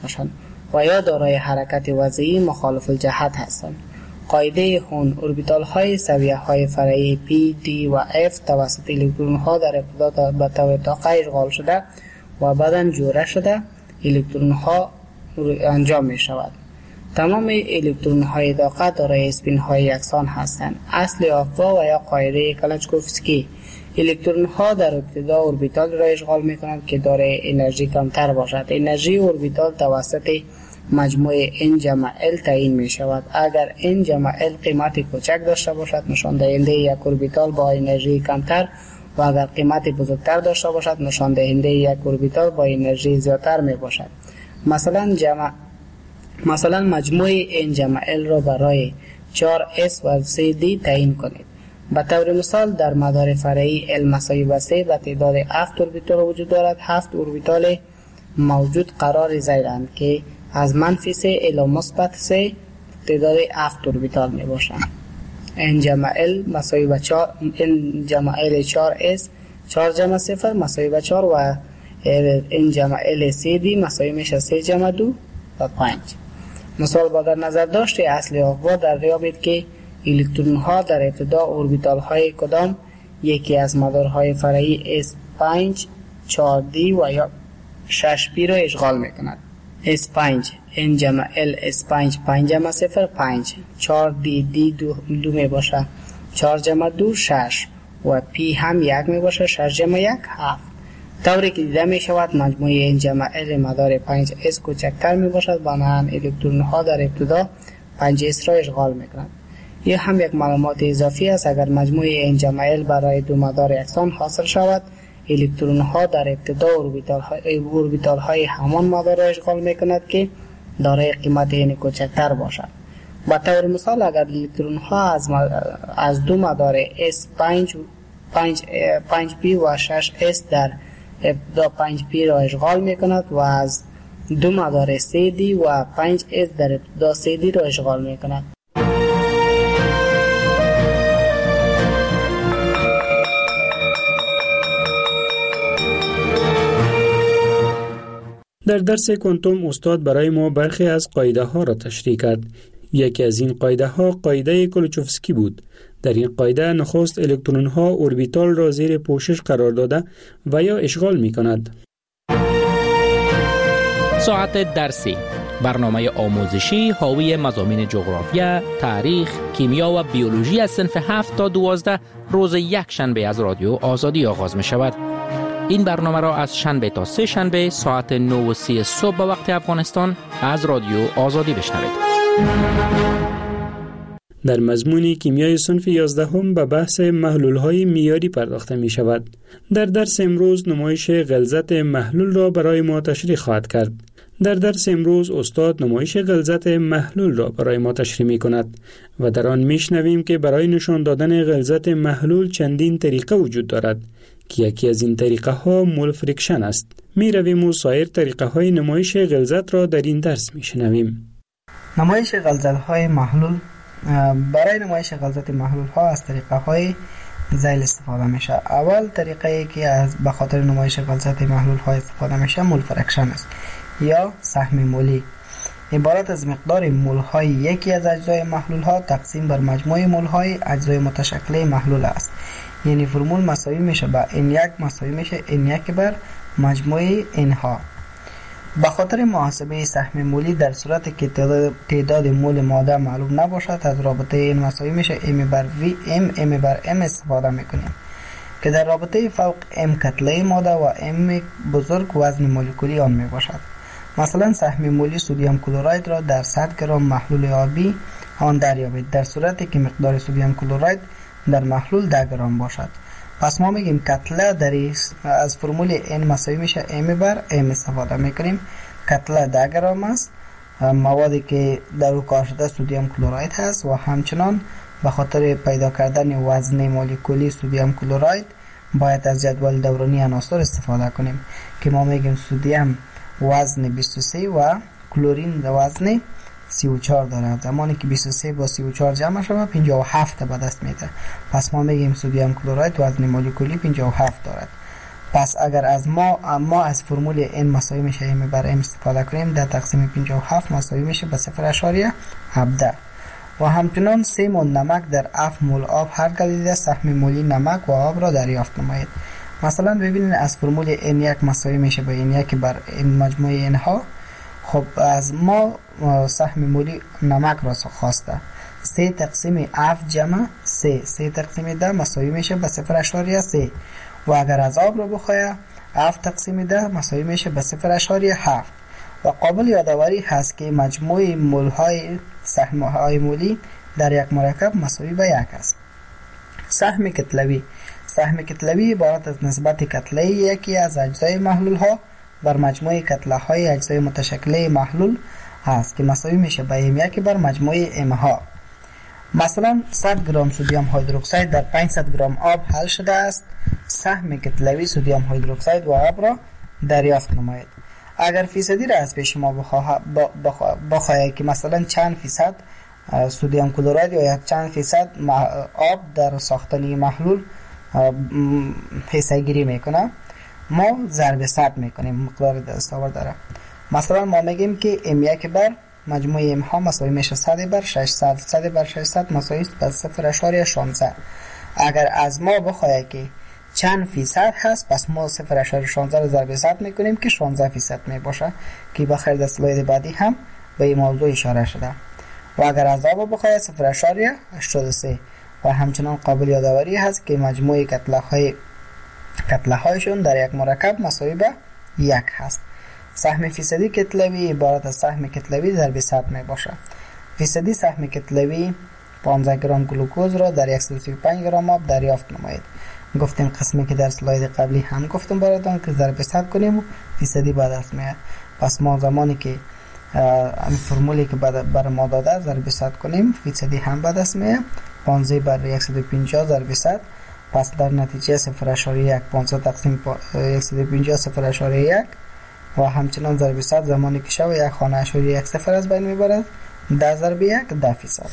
باشند و یا دارای حرکت وضعی مخالف الجهت هستند. قاعده هون اوربیتال های سویه های فرعی P, D و F توسط الکترون ها در ابتدا به طور طاقه اشغال شده و بعداً جوره شده الکترون ها انجام می شود. تمام الکترون های طاقه دارای اسپین های یکسان هستند. اصل آقا و یا قاعده کلاشکوفسکی: الکترون ها در ابتدا اوربیتال را اشغال می کنند که دارای انرژی کمتر باشد. انرژی اوربیتال توسط مجموع N جمع L تعیین می شود. اگر N جمع L قیمت کوچک داشته باشد نشان دهنده یک اوربیتال با انرژی کمتر و اگر قیمت بزرگتر داشته باشد نشان دهنده یک اوربیتال با انرژی زیادتر می باشد. مثلا مجموع N جمع L را برای 4S و 3D تعیین کنید. به طور مثال در مدار فرعی L مساوی به 3 به تعداد 7 اوربیتال وجود دارد. 7 اوربیتال موجود قرار زیرند که از منفی 3 الی مثبت 3 تعداد 7 اوربیتال می باشند. N جمع L مساوی به 4 N جمع L 4S 4 جمع 0 مساوی به 4 و N جمع L 3D مساوی میشه 3 جمع 2 و 5. مثال با در نظر داشته اصل آقا در دریابید که الکترون ها در ابتدا اوربیتال های کدام یکی از مدارهای فرعی S5 4D و یا 6P را اشغال می کند. S5 N جمع L S5 5 جمع 0 5 4D D 2 می باشه 4 جمع 2 6 و P هم 1 می باشه 6 جمع 1 7. طوری که دیده می شود مجموع N جمع L مدار 5S کوچکتر می باشد بنابراین الکترون ها در ابتدا 5S را اشغال می کنند. این هم یک معلومات اضافی است. اگر مجموع N جمع L برای دو مدار یکسان حاصل شود الکترون ها در ابتدا اوربیتال های همان مدار را اشغال می کند که دارای قیمت N کوچکتر باشد. به طور مثال اگر الکترون ها از دو مدار S5 5P و 6S در ابتدا 5P را اشغال می کند و از دو مدار 3D و 5S در ابتدا 3D را اشغال می کند. در درس کوانتوم استاد برای ما برخی از قاعده ها را تشریح کرد. یکی از این قاعده ها قاعده کلوچوفسکی بود. در این قاعده نخست الکترون ها اوربیتال را زیر پوشش قرار داده و یا اشغال می کند. ساعت درسی، برنامه آموزشی حاوی مضامین جغرافیا، تاریخ، کیمیا و بیولوژی از صنف 7 تا 12 روز یک شنبه از رادیو آزادی آغاز می شود. این برنامه را از شنبه تا سه شنبه ساعت 9:30 صبح به وقت افغانستان از رادیو آزادی بشنوید. در مضمون کیمیای صنف 11 به بحث محلول‌های معیاری پرداخته می شود. در درس امروز نمایش غلظت محلول را برای ما تشریح خواهد کرد. در درس امروز استاد نمایش غلظت محلول را برای ما تشریح می کند و در آن می شنویم که برای نشان دادن غلظت محلول چندین طریقه وجود دارد که یکی از این طریقه ها مول فریکشن است. می رویم و سایر طریقه های نمایش غلظت را در این درس می شنویم. نمایش غلظت های محلول. برای نمایش غلظت محلول ها از طریقه های ذیل استفاده میشه. اول طریقه ای که از به خاطر نمایش غلظت محلول ها استفاده میشه مول فریکشن است یا سهم مولی. عبارت از مقدار مول های یکی از اجزای محلول ها تقسیم بر مجموع مول های اجزای متشکل محلول است. یعنی فرمول مساوی میشه با N1 مساوی میشه N1 بر مجموع N ها. به خاطر محاسبه سهم مولی در صورتی که تعداد مول ماده معلوم نباشد از رابطه N مساوی میشه M بر V M بر M استفاده میکنیم که در رابطه فوق M کتله ماده و M بزرگ وزن مولکولی آن میباشد. مثلا سهم مولی سدیم کلراید را در 100 گرم محلول آبی آن دریابید در صورتی که مقدار سدیم کلراید در محلول 10 گرم باشد. پس ما میگیم کتله از فرمول N مساوی میشه M بر M استفاده میکنیم. کتله 10 گرم است. موادی که در او کار شده سدیم کلراید هست و همچنان به خاطر پیدا کردن وزن مولکولی سدیم کلراید باید از جدول دورانی عناصر استفاده کنیم که ما میگیم سدیم وزن 23 و کلورین وزن 34 دارد. زمانی که 23 با 34 جمع شود 57 به دست میده. پس ما میگیم سدیم کلراید وزن مولکولی 57 دارد. پس اگر از ما از فرمول n مساوی میشه m بر m استفاده کنیم، در تقسیم 57 مساوی میشه به 0.17. و همچنان 3 مول نمک در 7 مول آب حل گردیده، سهم مولی نمک و آب را دریافت نمایید. مثلا ببینید از فرمول n1 مساوی میشه به n1 بر n مجموع n ها. خب از ما سهم مولی نمک را خواسته. 3 تقسیم 7 جمع 3 تقسیم 10 مساوی میشه به 0.3. و اگر از آب رو بخواید 7 تقسیم 10 مساوی میشه به 0.7. و قابل یادآوری هست که مجموع مول‌های سهم‌های مولی در یک مرکب مساوی به 1 است. سهم کتلوی عبارت از نسبت کتله یکی از اجزای محلول ها بر مجموع کتله های اجزای متشکله محلول است که مساوی میشه به m1 بر مجموع m ها. مثلا 100 گرم سدیم هیدروکسید در 500 گرم آب حل شده است. سهم کتلوی سدیم هیدروکسید و آب را دریافت نمایید. اگر فیصدی را از پیش ما بخواهید که مثلا چند فیصد سدیم کلرید یا یک چند فیصد آب در ساختنی محلول حصه گیری میکنه، ما ضرب 100 میکنیم، مقدار دستاورد داره. مثلا ما میگیم که m1 بر مجموع m ها مساوی میشه 100 بر 600. 100 بر 600 مساوی است به 0.16. اگر از ما بخواهد که چند فیصد هست، پس ما 0.16 رو ضرب 100 میکنیم که 16 فیصد میباشه که بخیر در سلاید بعدی هم به این موضوع اشاره شده. و اگر از آب بخواهد 0.83. و همچنان قابل یادآوری هست که مجموع کتله هایشون در یک مرکب مساوی به 1 هست. سهم فیصدی کتلوی عبارت از سهم کتلوی ضرب 100 می باشه. فیصدی سهم کتلوی 15 گرم گلوکوز را در 135 گرم آب دریافت نمایید. گفتیم قسمی که در سلاید قبلی هم گفتم براتون که ضرب 100 کنیم و فیصدی به دست میاد. پس ما زمانی که این فرمولی که بر ما داده ضرب 100 کنیم، فیصدی هم به دست میاد. 15 بر 150 ضرب 100. پس در نتیجه 0.1 15 تقسیم 150 0.1 و همچنان ضرب 100 زمانی که شو یک خانه اشاری 1 صفر از بین میبرد. 10 ضرب 1 10%.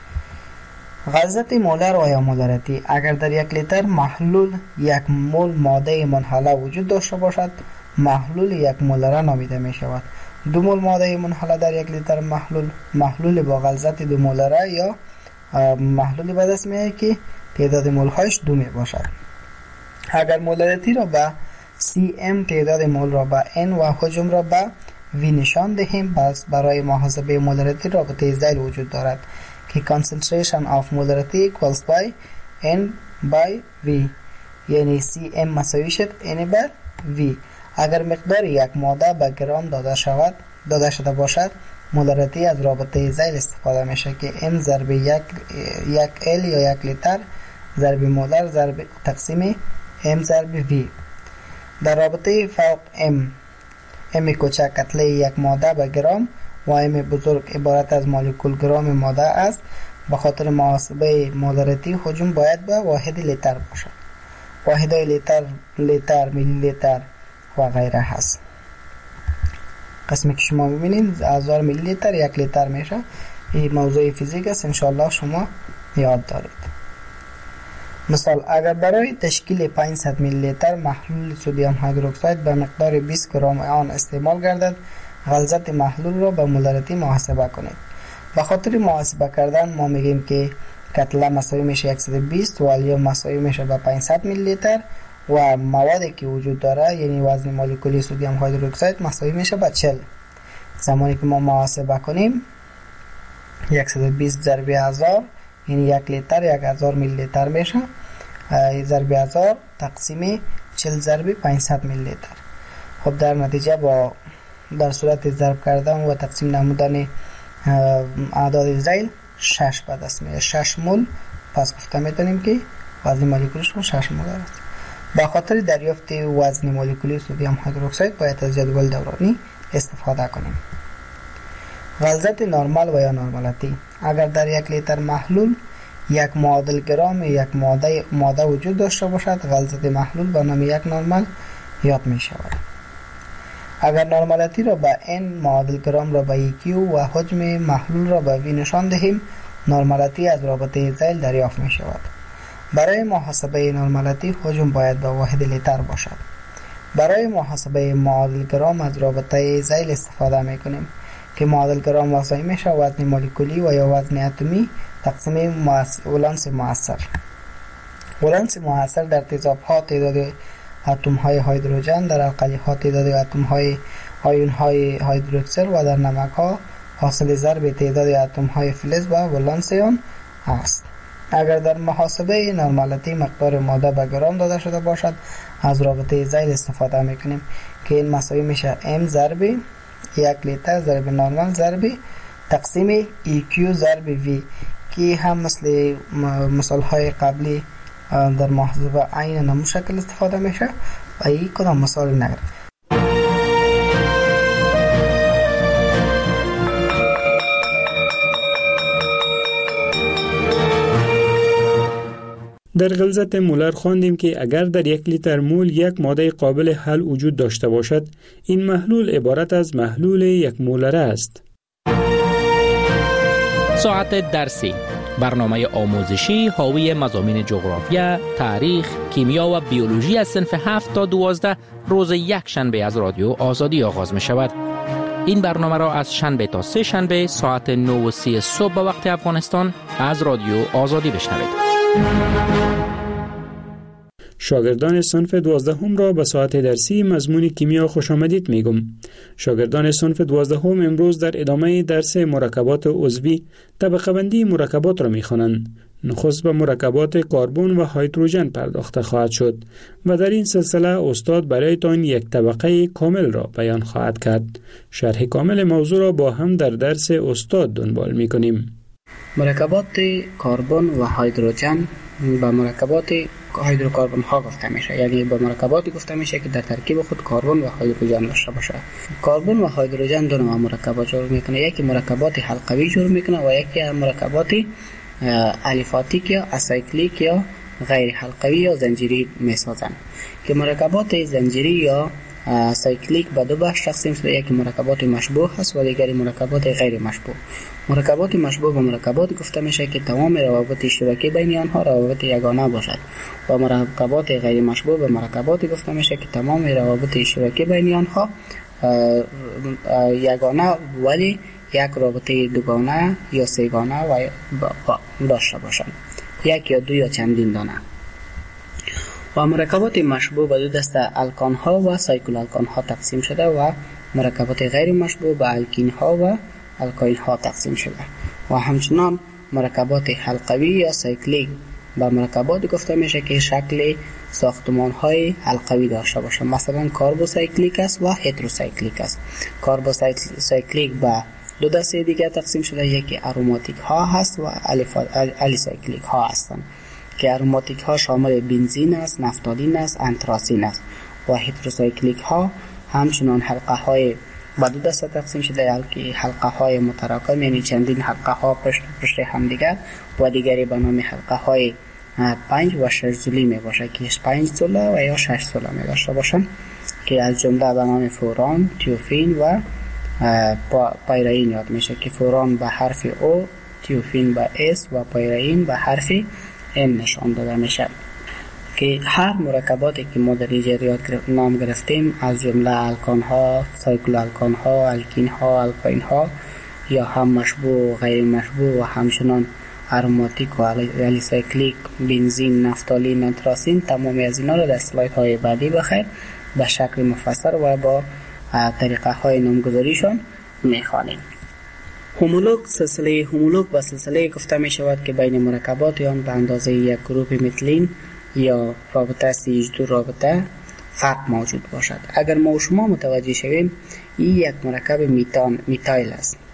غلظت مولر و یا مولریتی: اگر در 1 لیتر محلول 1 مول ماده منحله وجود داشته باشد، محلول 1 مولره نامیده می شود. 2 مول ماده منحله در 1 لیتر محلول با غلظت 2 مولره یا محلولی به دست میاد که تعداد مول هایش 2 می باشد. اگر مولریتی را به cm، تعداد مول را به n و حجم را به v نشان دهیم، پس برای محاسبه مولریتی رابطه ذیل وجود دارد که concentration of molarity equals by n by v، یعنی cm مساوی شد n بر v. اگر مقدار یک ماده به گرام داده شده باشد، مولریتی از رابطه ذیل استفاده میشه که m ضرب یک l یا 1 لیتر ضرب مولر ضرب تقسیم m ضرب v. در رابطه فوق m کوچک کتله یک ماده به گرام و m بزرگ عبارت از مولکول گرام ماده است. به خاطر محاسبه مولریتی حجم باید به واحد لیتر باشد. واحدهای لیتر، میلی لیتر و غیره هست. قسمی که شما ببینید 1000 میلی لیتر 1 لیتر میشه. این موضوع فیزیک است، انشاءالله شما یاد دارید. مثال: اگر برای تشکیل 500 میلی لیتر محلول سدیم هیدروکسید به مقدار 20 گرم آن استعمال گردد، غلظت محلول را به مولریتی محاسبه کنید. به خاطر محاسبه کردن ما میگیم که کتله مساوی میشه 120 و الیوم مساوی میشه به 500 میلی لیتر و موادی که وجود داره یعنی وزن مولکولی سدیم هیدروکسید مساوی میشه به 40. زمانی که ما محاسبه کنیم 120 ضرب 1000 یعنی 1 لیتر 1000 میلی لیتر میشه، ضرب 1000 تقسیم 40 ضرب 500 میلی لیتر. خب در نتیجه در صورت ضرب کردن و تقسیم نمودن اعداد ذیل 6 به دست میاد. 6 مول. پس گفته میتونیم که وزن مولکولیش 6 مول است. به خاطر دریافت وزن مولکولی سدیم هیدروکسید باید از جدول دورانی استفاده کنیم. غلظت نرمال و یا نرمالتی: اگر در 1 لیتر محلول 1 معادل گرام یک ماده وجود داشته باشد، غلظت محلول به نام 1 نرمال یاد می شود. اگر نرمالتی را به n، معادل گرام را به q و حجم محلول را به v نشان دهیم، نرمالتی از رابطه ذیل دریافت می شود. برای محاسبه نرمالتی حجم باید به واحد لیتر باشد. برای محاسبه معادل گرام از رابطه ذیل استفاده میکنیم که معادل گرام واضح میشه وزن مولکولی و یا وزن اتمی تقسیم ولانس مؤثر. ولانس مؤثر در تیزاب ها تعداد اتم های هیدروژن، در القلی ها تعداد اتم های آیون های هیدروکسل و در نمک ها حاصل ضرب تعداد اتم های فلز و ولانس آن است. اگر در محاسبه نرمالتی مقدار ماده به گرام داده شده باشد از رابطه ذیل استفاده میکنیم که این مساوی میشه M ضرب 1 لیتر ضرب نرمال ضرب تقسیم EQ ضرب V که هم مثل مثال های قبلی در محاسبه عین نمو شکل استفاده میشه و این کدام مثال نگرد. در غلظت مولر خواندیم که اگر در 1 لیتر مول یک ماده قابل حل وجود داشته باشد، این محلول عبارت از محلول 1 مولره است. ساعت درسی، برنامه آموزشی حاوی مضامین جغرافیا، تاریخ، کیمیا و بیولوژی از صنف 7 تا 12 روز یک شنبه از رادیو آزادی آغاز می شود. این برنامه را از شنبه تا سه شنبه ساعت 9:30 صبح به وقت افغانستان از رادیو آزادی بشنوید. شاگردان صنف 12 را به ساعت درسی مضمون کیمیا خوش آمدید میگم. شاگردان صنف 12 امروز در ادامه درس مرکبات عضوی طبقه بندی مرکبات را میخوانند. نخست به مرکبات کربن و هیدروژن پرداخته خواهد شد و در این سلسله استاد برایتان یک طبقه کامل را بیان خواهد کرد. شرح کامل موضوع را با هم در درس استاد دنبال میکنیم. مرکبات کربن و هیدروژن به مرکبات هیدروکربن ها گفته میشه، یعنی به مرکباتی گفته میشه که در ترکیب خود کربن و هیدروژن داشته باشه. کربن و هیدروژن دو نوع مرکبات جور میکنه، یکی مرکبات حلقوی جور میکنه و یکی مرکبات الیفاتیک یا اسایکلیک یا غیر حلقوی یا زنجیری میسازن که مرکبات زنجیری یا سایکلیک به دو بخش تقسیم شده، یکی مرکبات مشبوه هست و دیگری مرکبات غیر مشبوه. مرکبات مشبوه به مرکبات گفته میشه که تمام روابط اشتراکی بین آنها روابط یگانه باشد و مرکبات غیر مشبوه به مرکبات گفته میشه که تمام روابط اشتراکی بین آنها یگانه ولی یک رابطه دوگانه یا سه‌گانه و داشته باشند، یک یا دو یا چندین دانه. و مرکبات مشبوه به دو دسته الکان ها و سایکل الکان ها تقسیم شده و مرکبات غیر مشبوه به الکین ها و الکاین ها تقسیم شده و همچنان مرکبات حلقوی یا سایکلیک به مرکبات گفته میشه که شکل ساختمان های حلقوی داشته باشه، مثلا کاربوسایکلیک است و هتروسایکلیک است. کاربوسایکلیک به دو دسته دیگه تقسیم شده، یکی اروماتیک ها هست و الیسایکلیک ها هستند که اروماتیک ها شامل بنزین است، نفتالین است، انتراسین است و هتروسایکلیک ها همچنان حلقه های به دو دسته تقسیم شده، حلقه های متراکم یعنی چندین حلقه ها پشت هم دیگر و دیگری به نام حلقه های 5 و 6 زولی می باشه که 5 زوله و یا 6 زوله می داشته باشن که از جمله به نام فوران، تیوفین و پایرین یاد میشه که فوران به حرف او، تیوفین به اس و پایرین به حرف ام نشان داده میشه که هر مرکباتی که ما در اینجا نام گرفتیم از جمله الکان ها، سایکل الکان ها، الکین ها، الکاین ها یا هم مشبوه و غیر مشبوه و همچنان اروماتیک و الیسایکلیک، بنزین، نفتالین، انتراسین، تمامی از اینا را در اسلاید های بعدی بخیر به شکل مفصل و با طریقه های نامگذاریشان میخوانیم. هومولوگ، سلسله هومولوگ و سلسله گفته می شود که بین مرکبات آن به اندازه یک گروپ متلین یا رابطه CH2 رابطه فرق موجود باشد. اگر ما و شما متوجه شویم این یک مرکب میتایل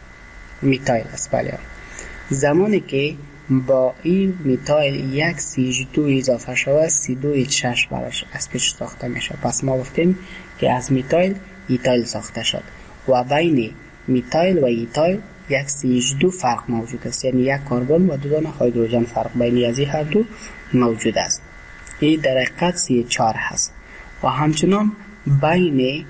است بله. زمانی که با این میتایل یک CH2 اضافه شود C2H6 براش از پیش ساخته میشه، پس ما گفتیم که از میتایل ایتایل ساخته شد و بین میتایل و ایتایل یک CH2 فرق موجود است، یعنی یک کربن و دو دانه هیدروژن فرق بین از این هر دو موجود است. این در حقیقت CH4 هست و همچنان بین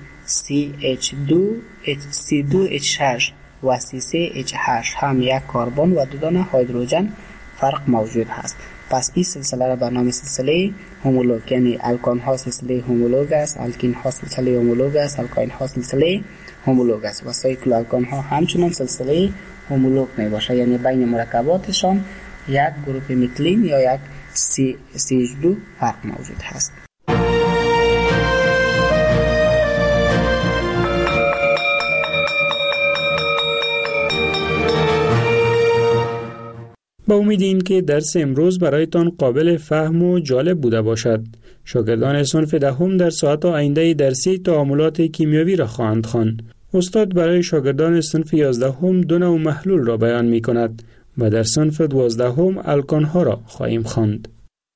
C2H6 و C3H8 هم یک کربن و دو دانه هیدروژن فرق موجود هست. پس این سلسله را به نام سلسله هومولوگ، یعنی الکان ها سلسله هومولوگ است، الکین ها سلسله هومولوگ است، الکاین ها سلسله هومولوگ است و سایکل الکان ها همچنان سلسله هومولوگ می باشه، یعنی بین مرکباتشان یک گروپ میتیلین یا یک CH2 فرق موجود هست. با امید این که درس امروز برایتان قابل فهم و جالب بوده باشد. شاگردان صنف دهم در ساعت آینده درسی تعاملات کیمیاوی را خواهند خواند. استاد برای شاگردان صنف 11 دو نوع محلول را بیان می کند و در صنف 12 الکان ها را خواهیم خواند.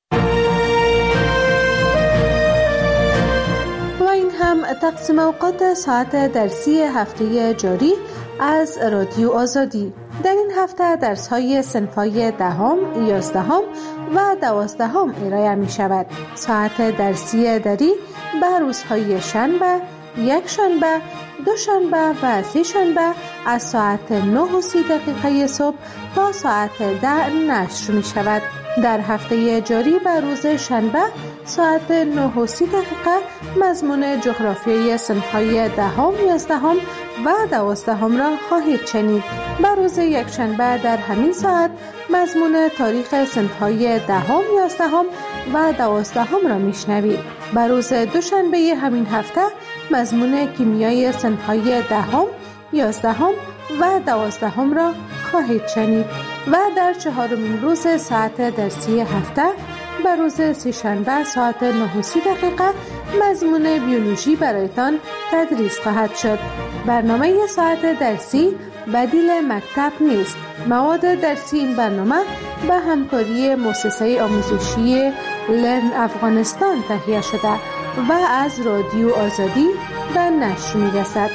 و این هم تقسیم اوقات ساعت درسی هفته جاری از رادیو آزادی. در این هفته درس‌های صنف‌های 10، 11 و 12 ارائه می‌شود. ساعت درسی دری به روزهای شنبه، یک شنبه، دو شنبه و سه شنبه از ساعت 9:30 صبح تا ساعت 10 نشر می‌شود. در هفته جاری به روز شنبه ساعت 9:30 مضمون جغرافیای صنف‌های 10، 11 و 12 را خواهید شنید. به روز یکشنبه در همین ساعت مضمون تاریخ صنف‌های 10، 11 و 12 را میشنوید. به روز دوشنبه همین هفته مضمون کیمیای صنف‌های 10، 11 و 12 را خواهید شنید و در چهارمین روز ساعت درسی هفته به روز سه‌شنبه ساعت 9:30 مضمون بیولوژی برایتان تدریس خواهد شد. برنامه ساعت درسی بدیل مکتب نیست. مواد درسی این برنامه به همکاری مؤسسه آموزشی لرن افغانستان تهیه شده و از رادیو آزادی به نشر می‌رسد.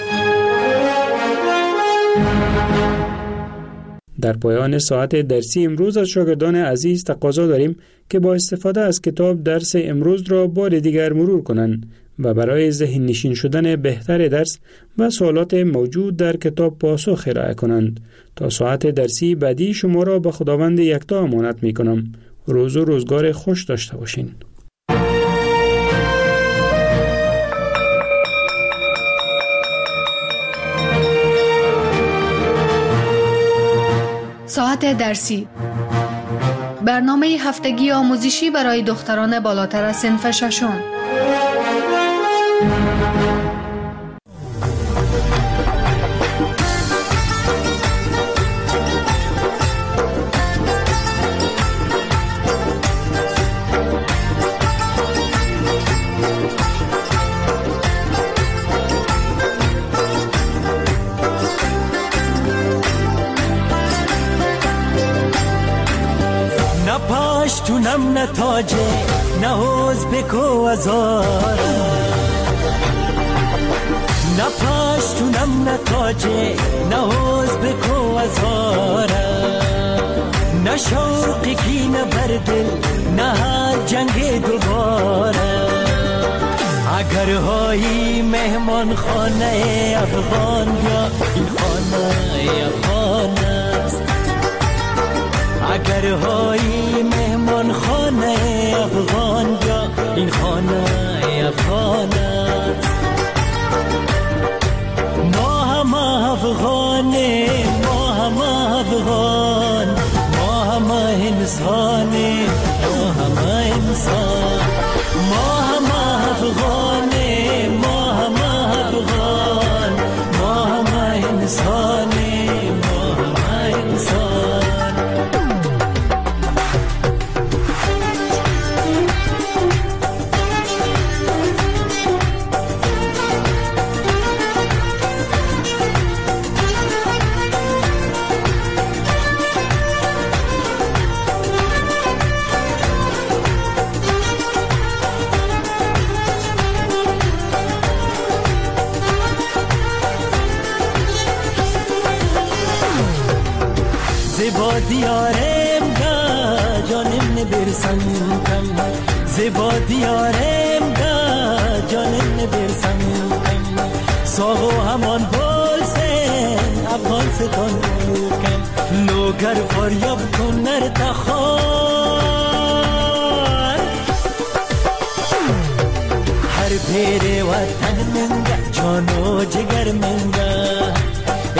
در پایان ساعت درسی امروز از شاگردان عزیز تقاضا داریم که با استفاده از کتاب درس امروز را بار دیگر مرور کنند و برای ذهن نشین شدن بهتر درس و سوالات موجود در کتاب پاسخ ارائه کنند. تا ساعت درسی بعدی شما را به خداوند یکتا امانت می کنم. روز و روزگار خوش داشته باشین. ساعت درسی، برنامه هفتگی آموزشی برای دختران بالاتر از صنف ششم. پاشتونم نه تاجه نه حوز بکو ازارم، نه پاشتونم نه تاجه نه حوز بکو ازارم، نه شوقی کی نه بردل نه هر جنگ دوباره. اگر هایی مهمان خانه افغان یا این خانه افغان است، اگر هایی مهمان خانه افغان یا این خانه افغان است. ما هم افغانه ما هم افغان، ما هم انسانه ما هم انسان، ما هم افغانه ما هم افغان، ما هم انسانه ما هم انسان. زیبا دیارم دا جانم نبرسم کم، زیبا دیارم دا جانم نبرسم کم، ساغو همان بولسن افغان ستان کم، لوگر فاریاب کن نر تخار، جان و جگر من را